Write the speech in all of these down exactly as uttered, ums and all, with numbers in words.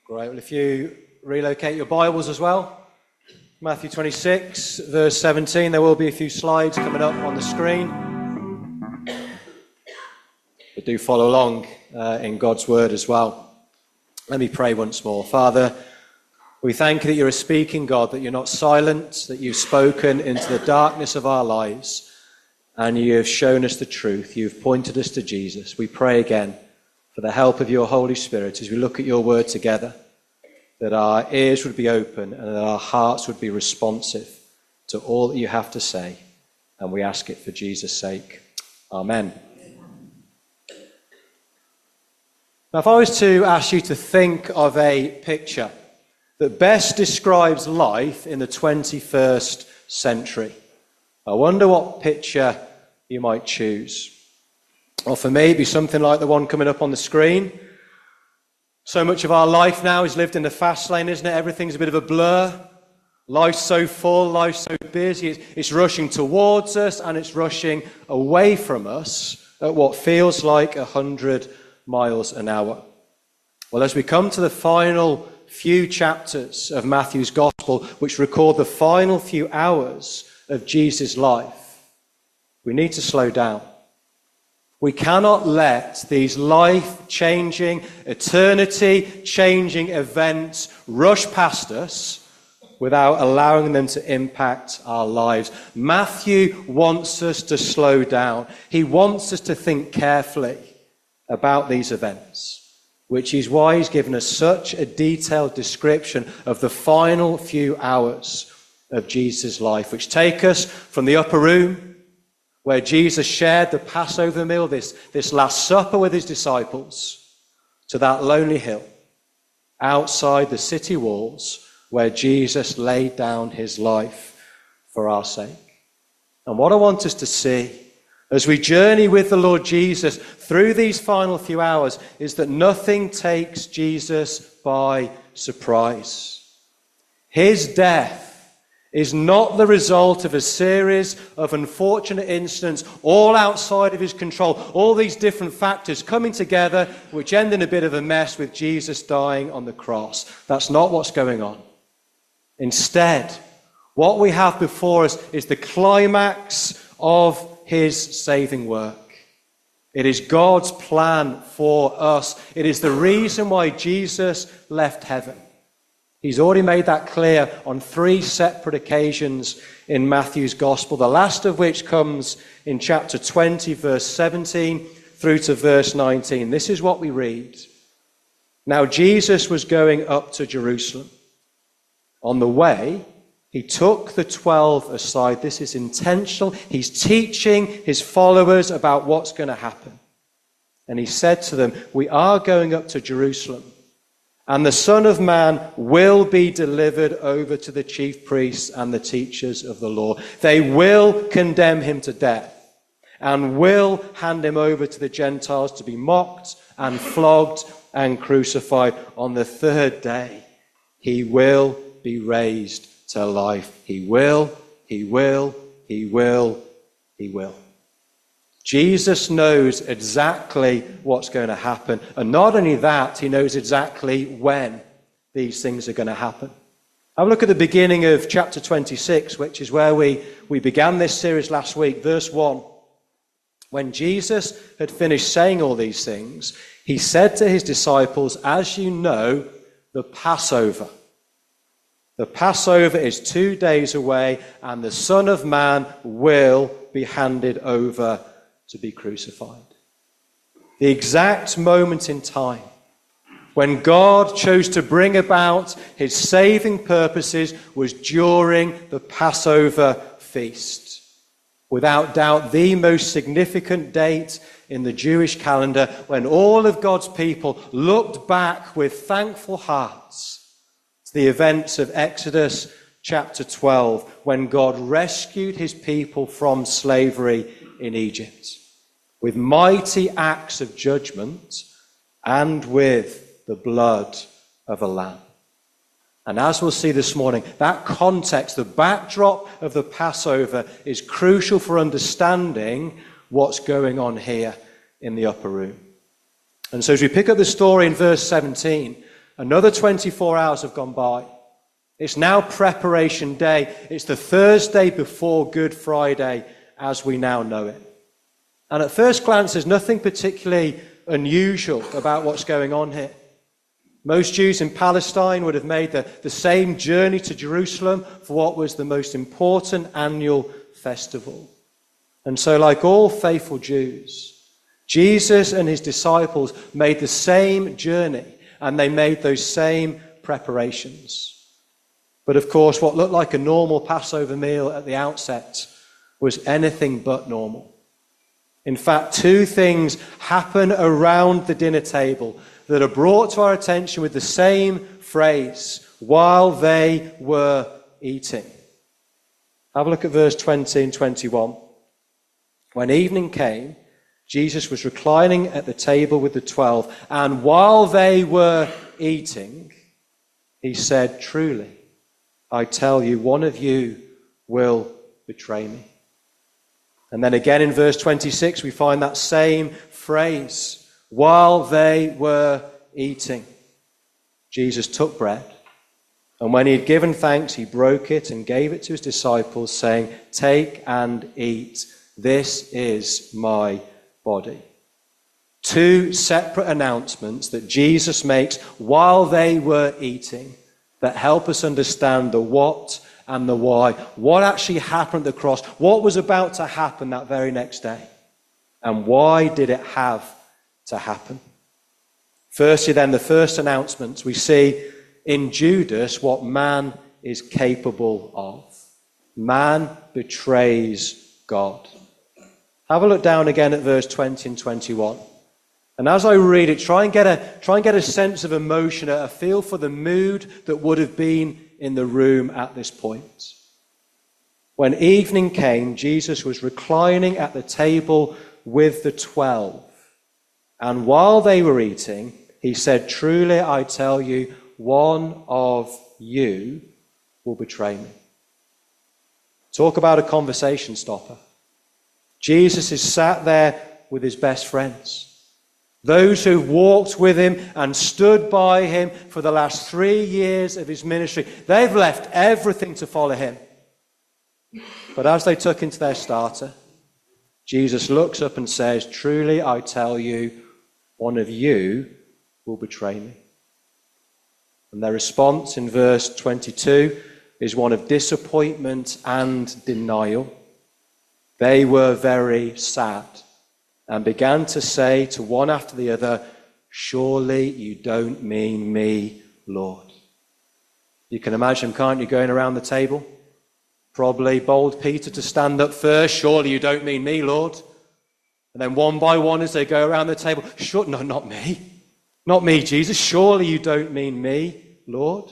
Great. Well, if you relocate your Bibles as well, Matthew twenty-six, verse seventeen, there will be a few slides coming up on the screen. But do follow along uh, in God's word as well. Let me pray once more. Father, we thank you that you're a speaking God, that you're not silent, that you've spoken into the darkness of our lives, and you have shown us the truth. You've pointed us to Jesus. We pray again for the help of your Holy Spirit as we look at your word together, that our ears would be open and that our hearts would be responsive to all that you have to say. And we ask it for Jesus' sake. Amen. Now, if I was to ask you to think of a picture that best describes life in the twenty-first century, I wonder what picture you might choose. Well, for me, it'd be something like the one coming up on the screen. So much of our life now is lived in the fast lane, isn't it? Everything's a bit of a blur. Life's so full, life's so busy. It's, it's rushing towards us and it's rushing away from us at what feels like a hundred miles an hour. Well, as we come to the final few chapters of Matthew's Gospel, which record the final few hours of Jesus' life, we need to slow down. We cannot let these life-changing, eternity-changing events rush past us without allowing them to impact our lives. Matthew wants us to slow down. He wants us to think carefully about these events, which is why he's given us such a detailed description of the final few hours of Jesus' life, which take us from the upper room, where Jesus shared the Passover meal, this, this Last Supper with his disciples, to that lonely hill outside the city walls where Jesus laid down his life for our sake. And what I want us to see as we journey with the Lord Jesus through these final few hours is that nothing takes Jesus by surprise. His death is not the result of a series of unfortunate incidents, all outside of his control, all these different factors coming together, which end in a bit of a mess with Jesus dying on the cross. That's not what's going on. Instead, what we have before us is the climax of his saving work. It is God's plan for us. It is the reason why Jesus left heaven. He's already made that clear on three separate occasions in Matthew's Gospel, the last of which comes in chapter twenty, verse seventeen, through to verse nineteen. This is what we read. Now Jesus was going up to Jerusalem. On the way, he took the twelve aside. This is intentional. He's teaching his followers about what's going to happen. And he said to them, "We are going up to Jerusalem. And the Son of Man will be delivered over to the chief priests and the teachers of the law. They will condemn him to death and will hand him over to the Gentiles to be mocked and flogged and crucified. On the third day, he will be raised to life." He will, he will, he will, he will. Jesus knows exactly what's going to happen. And not only that, he knows exactly when these things are going to happen. Have a look at the beginning of chapter twenty-six, which is where we, we began this series last week. Verse one. When Jesus had finished saying all these things, he said to his disciples, "As you know, the Passover. The Passover is two days away, and the Son of Man will be handed over to be crucified." The exact moment in time when God chose to bring about his saving purposes was during the Passover feast. Without doubt, the most significant date in the Jewish calendar, when all of God's people looked back with thankful hearts to the events of Exodus chapter twelve, when God rescued his people from slavery in Egypt with mighty acts of judgment and with the blood of a lamb. And as we'll see this morning, that context, the backdrop of the Passover, is crucial for understanding what's going on here in the upper room. And so as we pick up the story in verse seventeen, Another twenty-four hours have gone by. It's now preparation day. It's the Thursday before Good Friday as we now know it. And at first glance, there's nothing particularly unusual about what's going on here. Most Jews in Palestine would have made the, the same journey to Jerusalem for what was the most important annual festival. And so, like all faithful Jews, Jesus and his disciples made the same journey, and they made those same preparations. But of course, what looked like a normal Passover meal at the outset was anything but normal. In fact, two things happen around the dinner table that are brought to our attention with the same phrase, while they were eating. Have a look at verse twenty and twenty-one. When evening came, Jesus was reclining at the table with the twelve, and while they were eating, he said, "Truly, I tell you, one of you will betray me." And then again in verse twenty-six, we find that same phrase, while they were eating. Jesus took bread, and when he had given thanks, he broke it and gave it to his disciples, saying, "Take and eat. This is my body." Two separate announcements that Jesus makes while they were eating that help us understand the what and the why. What actually happened at the cross? What was about to happen that very next day? And why did it have to happen? Firstly, then, the first announcement, we see in Judas what man is capable of. Man betrays God. Have a look down again at verse twenty and twenty-one. And as I read it, try and get a, try and get a sense of emotion, a feel for the mood that would have been in the room at this point. When evening came, Jesus was reclining at the table with the twelve. And while they were eating, he said, "Truly, I tell you, one of you will betray me." Talk about a conversation stopper. Jesus is sat there with his best friends. Those who walked with him and stood by him for the last three years of his ministry. They've left everything to follow him. But as they took into their starter, Jesus looks up and says, "Truly, I tell you, one of you will betray me." And their response in verse twenty-two is one of disappointment and denial. They were very sad and began to say to one after the other, "Surely you don't mean me, Lord." You can imagine, can't you, going around the table? Probably bold Peter to stand up first. "Surely you don't mean me, Lord." And then one by one as they go around the table, "Sure, no, not me. Not me, Jesus. Surely you don't mean me, Lord."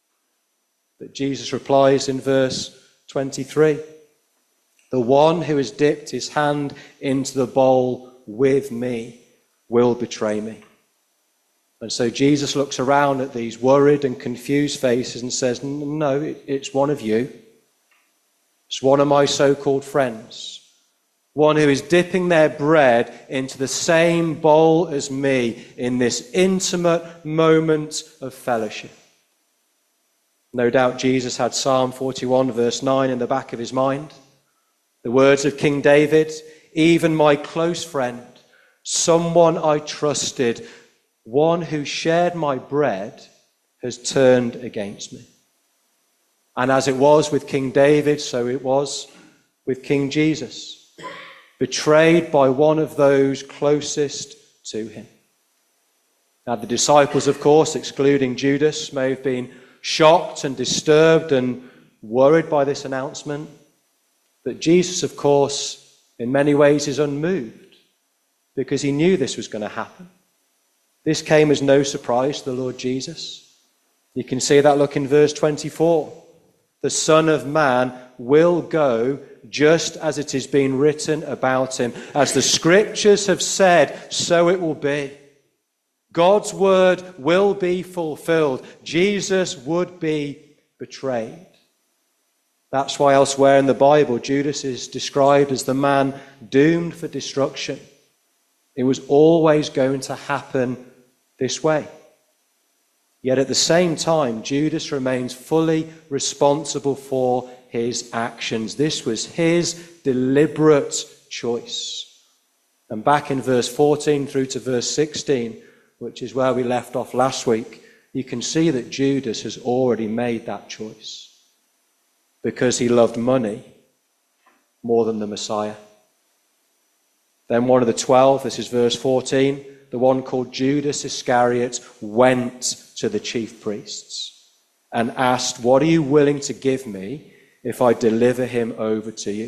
But Jesus replies in verse twenty-three, "The one who has dipped his hand into the bowl with me will betray me." And so Jesus looks around at these worried and confused faces and says, "No, it's one of you. It's one of my so-called friends. One who is dipping their bread into the same bowl as me in this intimate moment of fellowship." No doubt Jesus had Psalm forty-one verse nine in the back of his mind. The words of King David, "Even my close friend, someone I trusted, one who shared my bread, has turned against me." And as it was with King David, so it was with King Jesus, betrayed by one of those closest to him. Now, the disciples, of course, excluding Judas, may have been shocked and disturbed and worried by this announcement. But Jesus, of course, in many ways is unmoved because he knew this was going to happen. This came as no surprise to the Lord Jesus. You can see that look in verse twenty-four. The Son of Man will go just as it has been written about him. As the scriptures have said, so it will be. God's word will be fulfilled. Jesus would be betrayed. That's why elsewhere in the Bible, Judas is described as the man doomed for destruction. It was always going to happen this way. Yet at the same time, Judas remains fully responsible for his actions. This was his deliberate choice. And back in verse fourteen through to verse sixteen, which is where we left off last week, you can see that Judas has already made that choice because he loved money more than the Messiah. Then one of the twelve, this is verse fourteen, the one called Judas Iscariot, went to the chief priests and asked, "What are you willing to give me if I deliver him over to you?"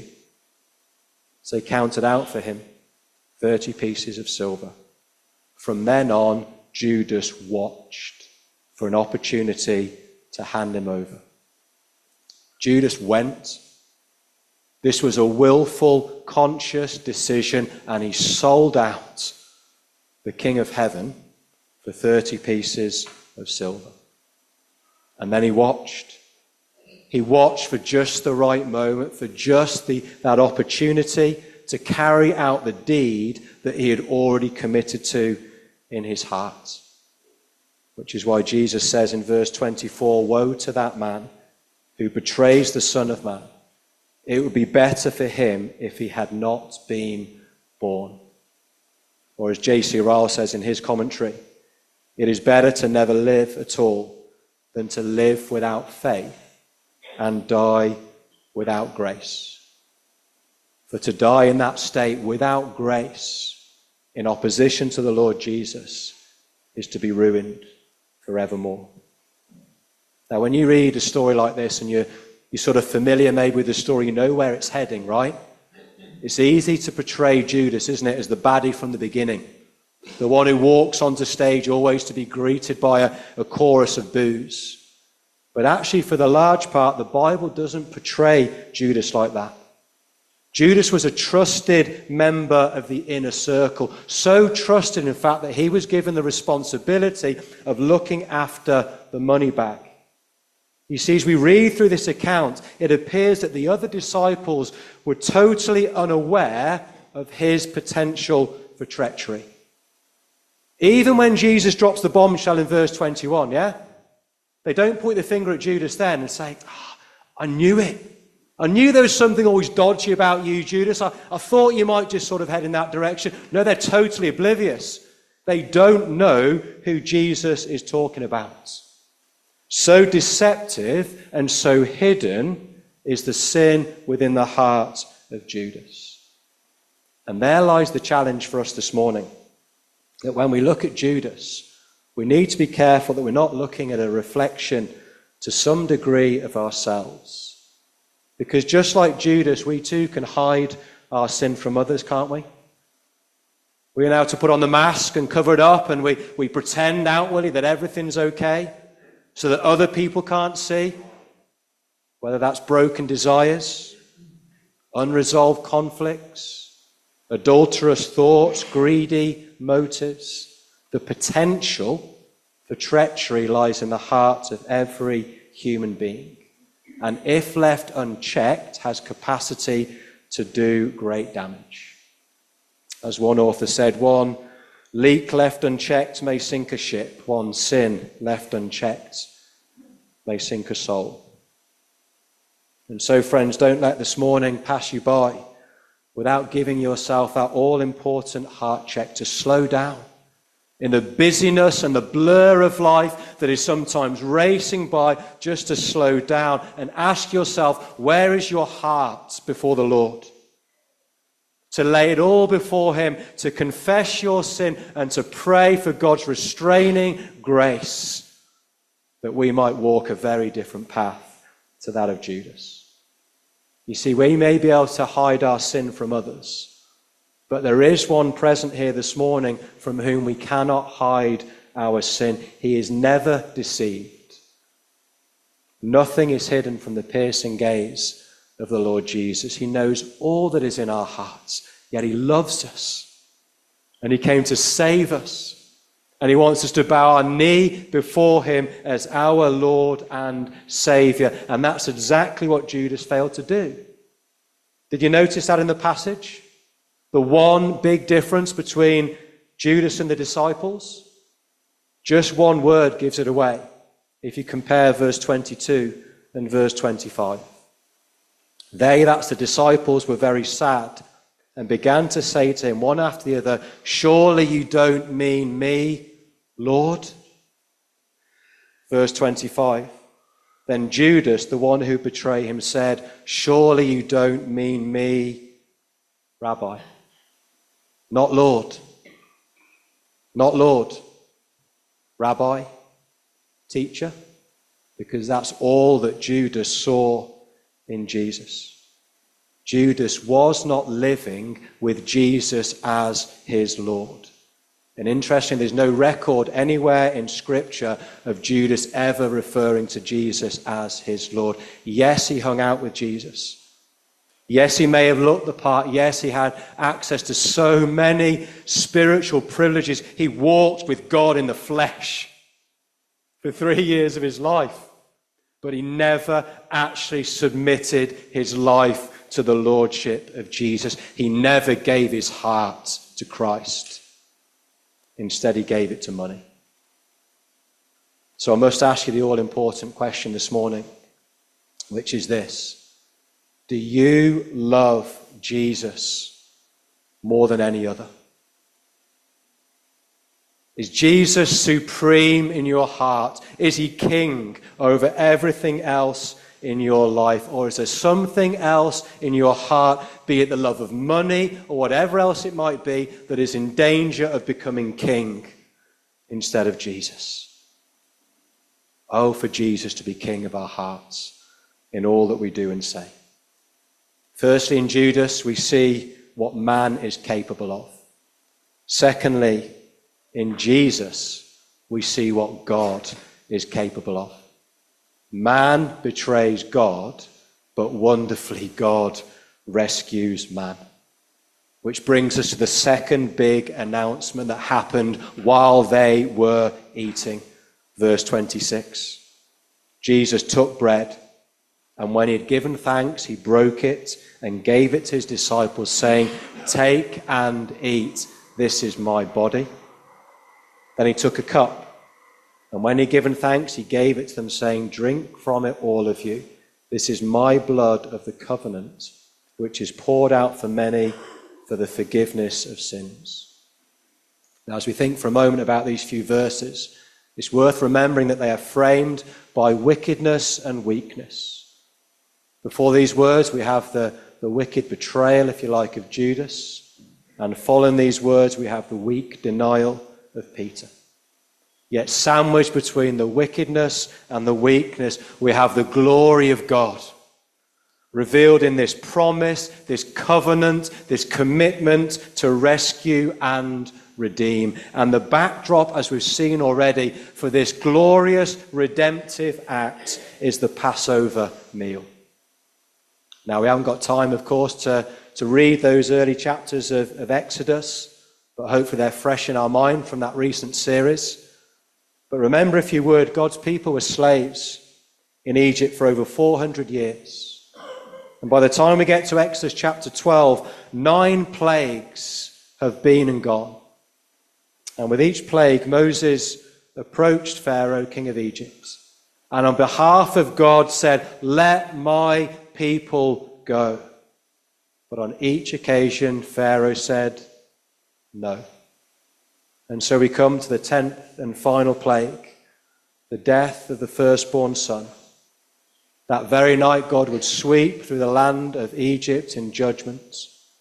So they counted out for him thirty pieces of silver. From then on, Judas watched for an opportunity to hand him over. Judas went. This was a willful, conscious decision, and he sold out the King of Heaven for thirty pieces of silver. And then he watched. He watched for just the right moment, for just the, that opportunity to carry out the deed that he had already committed to in his heart. Which is why Jesus says in verse twenty-four, "Woe to that man who betrays the Son of Man. It would be better for him if he had not been born." Or as J C Ryle says in his commentary, "It is better to never live at all than to live without faith and die without grace." For to die in that state without grace, in opposition to the Lord Jesus, is to be ruined forevermore. Now, when you read a story like this and you're, you're sort of familiar maybe with the story, you know where it's heading, right? It's easy to portray Judas, isn't it, as the baddie from the beginning. The one who walks onto stage always to be greeted by a, a chorus of boos. But actually, for the large part, the Bible doesn't portray Judas like that. Judas was a trusted member of the inner circle, so trusted, in fact, that he was given the responsibility of looking after the money bag. You see, as we read through this account, it appears that the other disciples were totally unaware of his potential for treachery. Even when Jesus drops the bombshell in verse twenty-one, yeah? They don't point the finger at Judas then and say, oh, I knew it. I knew there was something always dodgy about you, Judas. I, I thought you might just sort of head in that direction. No, they're totally oblivious. They don't know who Jesus is talking about. So deceptive and so hidden is the sin within the heart of Judas. And there lies the challenge for us this morning. That when we look at Judas, we need to be careful that we're not looking at a reflection to some degree of ourselves. Because just like Judas, we too can hide our sin from others, can't we? We're now to put on the mask and cover it up, and we, we pretend outwardly that everything's okay so that other people can't see. Whether that's broken desires, unresolved conflicts, adulterous thoughts, greedy motives. The potential for treachery lies in the heart of every human being. And if left unchecked, has capacity to do great damage. As one author said, one leak left unchecked may sink a ship. One sin left unchecked may sink a soul. And so, friends, don't let this morning pass you by without giving yourself that all-important heart check to slow down in the busyness and the blur of life that is sometimes racing by, just to slow down and ask yourself, where is your heart before the Lord? To lay it all before him, to confess your sin and to pray for God's restraining grace that we might walk a very different path to that of Judas. You see, we may be able to hide our sin from others, but there is one present here this morning from whom we cannot hide our sin. He is never deceived. Nothing is hidden from the piercing gaze of the Lord Jesus. He knows all that is in our hearts, yet he loves us. And he came to save us. And he wants us to bow our knee before him as our Lord and Savior. And that's exactly what Judas failed to do. Did you notice that in the passage? The one big difference between Judas and the disciples? Just one word gives it away if you compare verse twenty-two and verse twenty-five. They, that's the disciples, were very sad and began to say to him one after the other, "Surely you don't mean me, Lord?" Verse twenty-five. Then Judas, the one who betrayed him, said, "Surely you don't mean me, Rabbi." Not Lord. Not Lord. Rabbi. Teacher. Because that's all that Judas saw in Jesus. Judas was not living with Jesus as his Lord. And interesting, there's no record anywhere in Scripture of Judas ever referring to Jesus as his Lord. Yes, he hung out with Jesus. Yes, he may have looked the part. Yes, he had access to so many spiritual privileges. He walked with God in the flesh for three years of his life. But he never actually submitted his life to the lordship of Jesus. He never gave his heart to Christ. Instead, he gave it to money. So I must ask you the all-important question this morning, which is this. Do you love Jesus more than any other? Is Jesus supreme in your heart? Is he king over everything else in your life? Or is there something else in your heart, be it the love of money or whatever else it might be, that is in danger of becoming king instead of Jesus? Oh, for Jesus to be king of our hearts in all that we do and say. Firstly, in Judas, we see what man is capable of. Secondly, in Jesus, we see what God is capable of. Man betrays God, but wonderfully God rescues man. Which brings us to the second big announcement that happened while they were eating. Verse twenty-six. Jesus took bread, and when he had given thanks, he broke it and gave it to his disciples, saying, "Take and eat. This is my body." Then he took a cup, and when he had given thanks, he gave it to them, saying, "Drink from it, all of you. This is my blood of the covenant, which is poured out for many for the forgiveness of sins." Now, as we think for a moment about these few verses, it's worth remembering that they are framed by wickedness and weakness. Before these words, we have the, the wicked betrayal, if you like, of Judas. And following these words, we have the weak denial of Peter. Yet sandwiched between the wickedness and the weakness, we have the glory of God, revealed in this promise, this covenant, this commitment to rescue and redeem. And the backdrop, as we've seen already, for this glorious redemptive act is the Passover meal. Now, we haven't got time, of course, to, to read those early chapters of, of Exodus, but hopefully they're fresh in our mind from that recent series. But remember, if you would, God's people were slaves in Egypt for over four hundred years. And by the time we get to Exodus chapter twelve, nine plagues have been and gone. And with each plague, Moses approached Pharaoh, king of Egypt, and on behalf of God said, "Let my people go." But on each occasion, Pharaoh said, "No." And so we come to the tenth and final plague, the death of the firstborn son. That very night, God would sweep through the land of Egypt in judgment,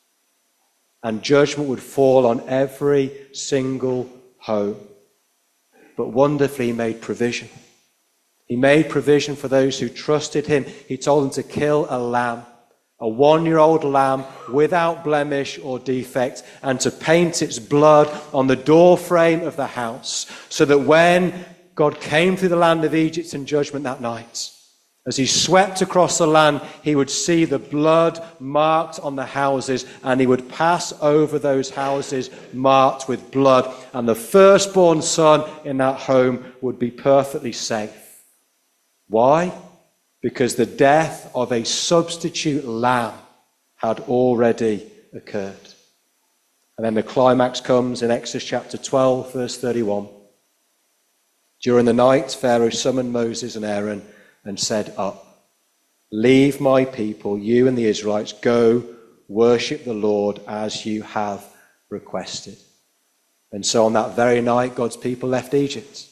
and judgment would fall on every single home. But wonderfully, he made provision. He made provision for those who trusted him. He told them to kill a lamb, a one-year-old lamb without blemish or defect, and to paint its blood on the doorframe of the house, so that when God came through the land of Egypt in judgment that night, as he swept across the land, he would see the blood marked on the houses, and he would pass over those houses marked with blood, and the firstborn son in that home would be perfectly safe. Why? Because the death of a substitute lamb had already occurred. And then the climax comes in Exodus chapter twelve, verse thirty-one. During the night, Pharaoh summoned Moses and Aaron and said, "Up, leave my people, you and the Israelites, go worship the Lord as you have requested." And so on that very night, God's people left Egypt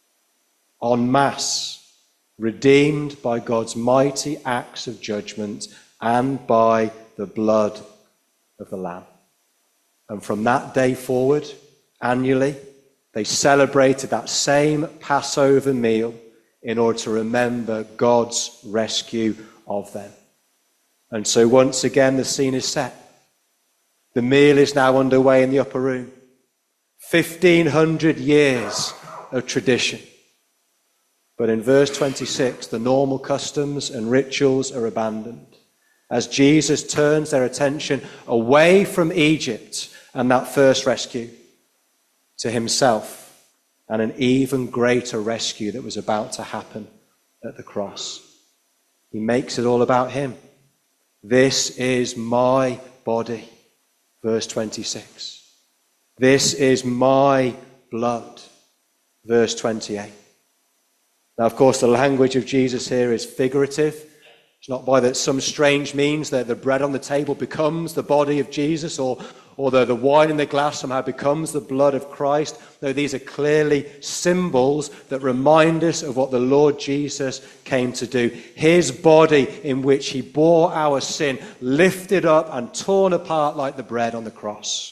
en masse, redeemed by God's mighty acts of judgment and by the blood of the Lamb. And from that day forward, annually, they celebrated that same Passover meal in order to remember God's rescue of them. And so once again, the scene is set. The meal is now underway in the upper room. fifteen hundred years of tradition. But in verse twenty-six, the normal customs and rituals are abandoned as Jesus turns their attention away from Egypt and that first rescue to himself and an even greater rescue that was about to happen at the cross. He makes it all about him. This is my body, verse twenty-six. This is my blood, verse twenty-eight. Now, of course, the language of Jesus here is figurative. It's not by that some strange means that the bread on the table becomes the body of Jesus, or, or the, the wine in the glass somehow becomes the blood of Christ. No, these are clearly symbols that remind us of what the Lord Jesus came to do. His body in which he bore our sin, lifted up and torn apart like the bread on the cross.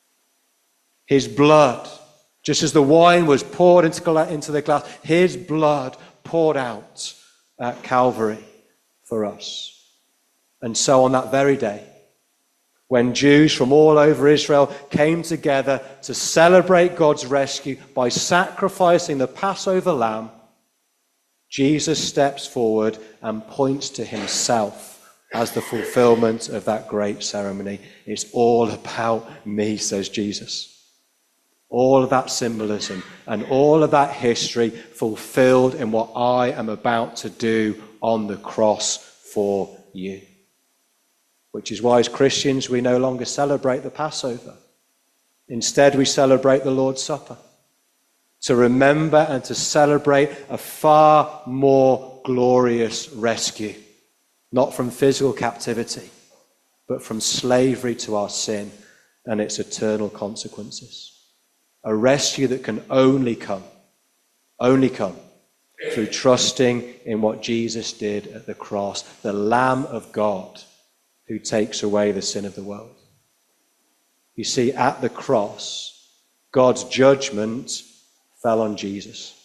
His blood, just as the wine was poured into the glass, his blood poured out at Calvary for us. And so on that very day, when Jews from all over Israel came together to celebrate God's rescue by sacrificing the Passover lamb, Jesus steps forward and points to himself as the fulfillment of that great ceremony. It's all about me, says Jesus. All of that symbolism and all of that history fulfilled in what I am about to do on the cross for you. Which is why as Christians we no longer celebrate the Passover. Instead we celebrate the Lord's Supper. To remember and to celebrate a far more glorious rescue. Not from physical captivity, but from slavery to our sin and its eternal consequences. A rescue that can only come, only come through trusting in what Jesus did at the cross, the Lamb of God who takes away the sin of the world. You see, at the cross, God's judgment fell on Jesus.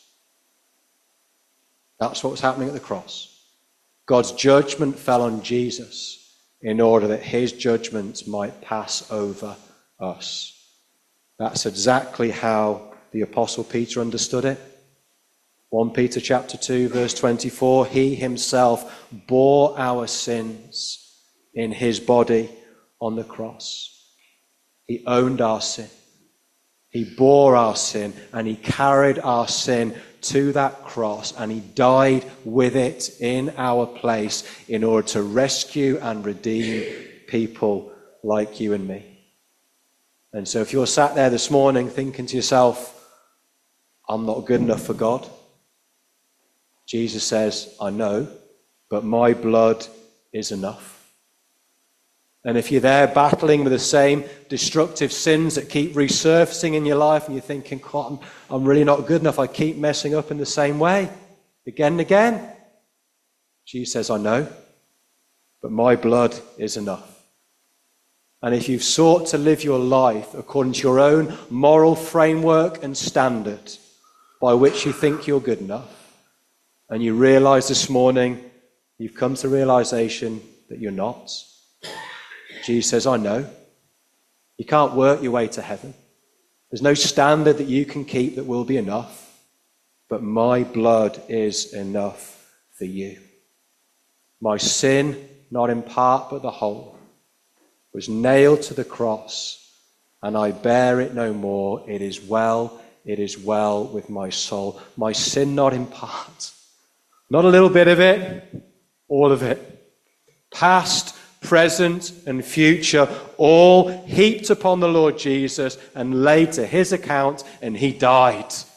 That's what was happening at the cross. God's judgment fell on Jesus in order that his judgment might pass over us. That's exactly how the Apostle Peter understood it. First Peter chapter two, verse twenty-four, he himself bore our sins in his body on the cross. He owned our sin. He bore our sin and he carried our sin to that cross and he died with it in our place in order to rescue and redeem people like you and me. And so if you're sat there this morning thinking to yourself, I'm not good enough for God, Jesus says, I know, but my blood is enough. And if you're there battling with the same destructive sins that keep resurfacing in your life and you're thinking, God, I'm, I'm really not good enough, I keep messing up in the same way, again and again, Jesus says, I know, but my blood is enough. And if you've sought to live your life according to your own moral framework and standard by which you think you're good enough, and you realize this morning you've come to the realization that you're not, Jesus says, I know. You can't work your way to heaven. There's no standard that you can keep that will be enough, but my blood is enough for you. My sin, not in part but the whole, was nailed to the cross, and I bear it no more. It is well, it is well with my soul. My sin not in part, not a little bit of it, all of it. Past, present, and future, all heaped upon the Lord Jesus and laid to his account, and he died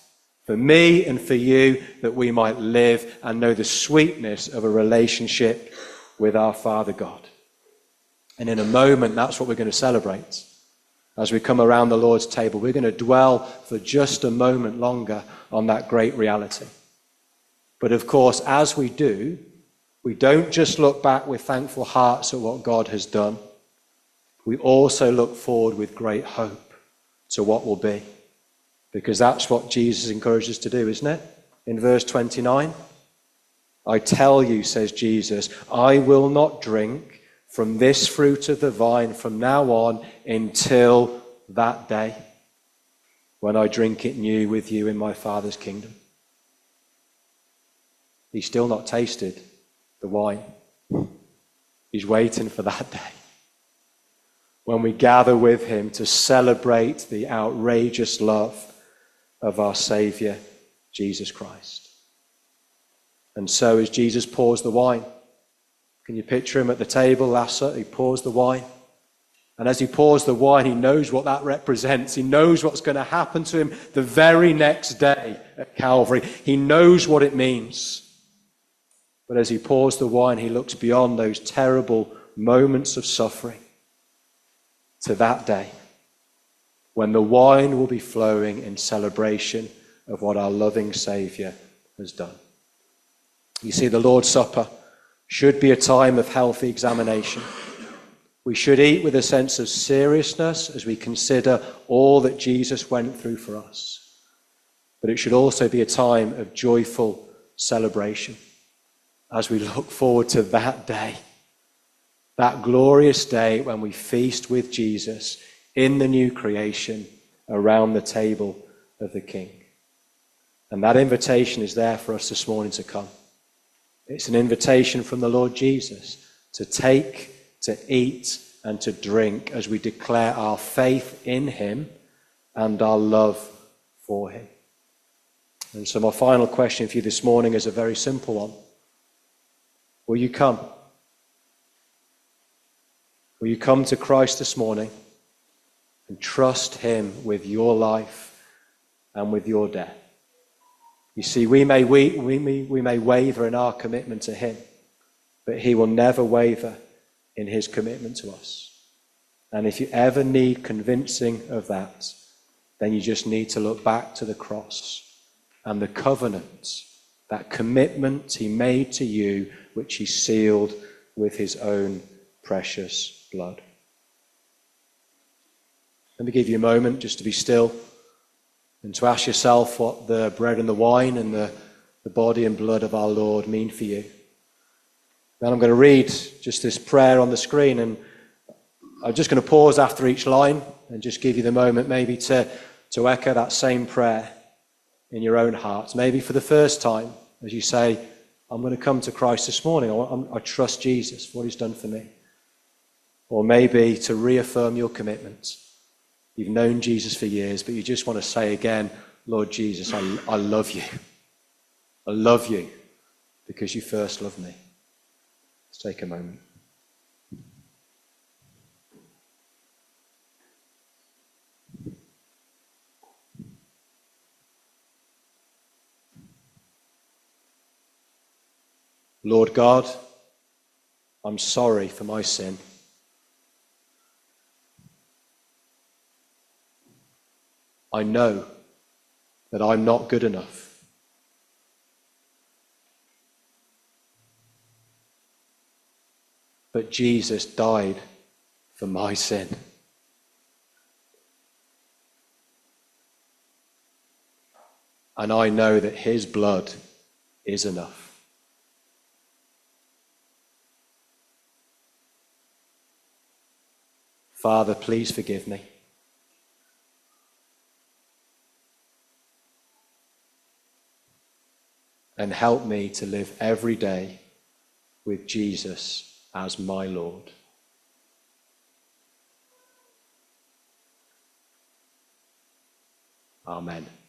for me and for you, that we might live and know the sweetness of a relationship with our Father God. And in a moment, that's what we're going to celebrate. As we come around the Lord's table, we're going to dwell for just a moment longer on that great reality. But of course, as we do, we don't just look back with thankful hearts at what God has done. We also look forward with great hope to what will be. Because that's what Jesus encourages us to do, isn't it? In verse twenty-nine, I tell you, says Jesus, I will not drink from this fruit of the vine from now on until that day when I drink it new with you in my Father's kingdom. He's still not tasted the wine. He's waiting for that day when we gather with him to celebrate the outrageous love of our Saviour, Jesus Christ. And so as Jesus pours the wine, can you picture him at the table, Lasse? He pours the wine. And as he pours the wine, he knows what that represents. He knows what's going to happen to him the very next day at Calvary. He knows what it means. But as he pours the wine, he looks beyond those terrible moments of suffering to that day when the wine will be flowing in celebration of what our loving Saviour has done. You see, the Lord's Supper should be a time of healthy examination. We should eat with a sense of seriousness as we consider all that Jesus went through for us. But it should also be a time of joyful celebration as we look forward to that day, that glorious day when we feast with Jesus in the new creation around the table of the King. And that invitation is there for us this morning to come. It's an invitation from the Lord Jesus to take, to eat, and to drink as we declare our faith in him and our love for him. And so my final question for you this morning is a very simple one. Will you come? Will you come to Christ this morning and trust him with your life and with your death? You see, we may, we, we, may, we may waver in our commitment to him, but he will never waver in his commitment to us. And if you ever need convincing of that, then you just need to look back to the cross and the covenant, that commitment he made to you, which he sealed with his own precious blood. Let me give you a moment just to be still and to ask yourself what the bread and the wine and the, the body and blood of our Lord mean for you. Then I'm going to read just this prayer on the screen, and I'm just going to pause after each line and just give you the moment maybe to, to echo that same prayer in your own hearts. Maybe for the first time, as you say, I'm going to come to Christ this morning. I, I trust Jesus for what he's done for me. Or maybe to reaffirm your commitment. You've known Jesus for years, but you just want to say again, Lord Jesus, I, I love you. I love you because you first loved me. Let's take a moment. Lord God, I'm sorry for my sin. I know that I'm not good enough. But Jesus died for my sin. And I know that his blood is enough. Father, please forgive me. And help me to live every day with Jesus as my Lord. Amen.